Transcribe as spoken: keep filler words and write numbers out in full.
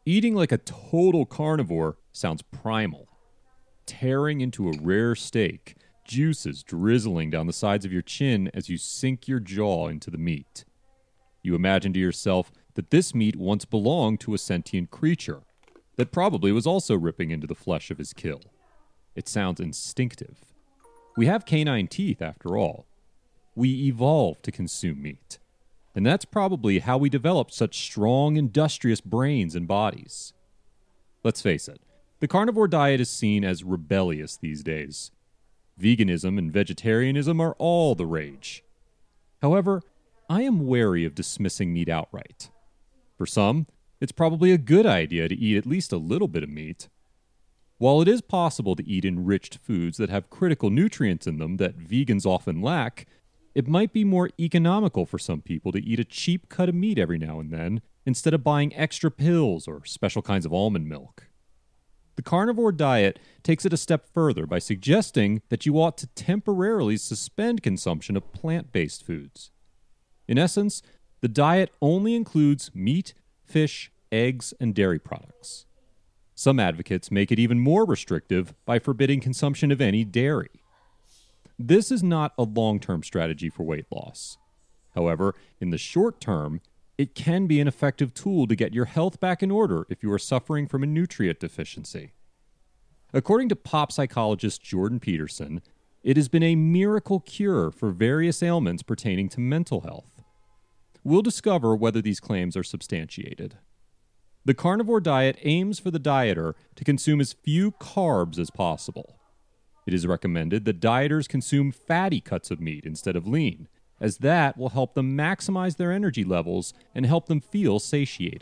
Eating like a total carnivore sounds primal. Tearing into a rare steak, juices drizzling down the sides of your chin as you sink your jaw into the meat. You imagine to yourself that this meat once belonged to a sentient creature that probably was also ripping into the flesh of his kill. It sounds instinctive. We have canine teeth, after all. We evolved to consume meat. And that's probably how we developed such strong, industrious brains and bodies. Let's face it, the carnivore diet is seen as rebellious these days. Veganism and vegetarianism are all the rage. However, I am wary of dismissing meat outright. For some, it's probably a good idea to eat at least a little bit of meat. While it is possible to eat enriched foods that have critical nutrients in them that vegans often lack, it might be more economical for some people to eat a cheap cut of meat every now and then instead of buying extra pills or special kinds of almond milk. The carnivore diet takes it a step further by suggesting that you ought to temporarily suspend consumption of plant-based foods. In essence, the diet only includes meat, fish, eggs, and dairy products. Some advocates make it even more restrictive by forbidding consumption of any dairy. This is not a long-term strategy for weight loss. However, in the short term, it can be an effective tool to get your health back in order if you are suffering from a nutrient deficiency. According to pop psychologist Jordan Peterson, it has been a miracle cure for various ailments pertaining to mental health. We'll discover whether these claims are substantiated. The carnivore diet aims for the dieter to consume as few carbs as possible. It is recommended that dieters consume fatty cuts of meat instead of lean, as that will help them maximize their energy levels and help them feel satiated.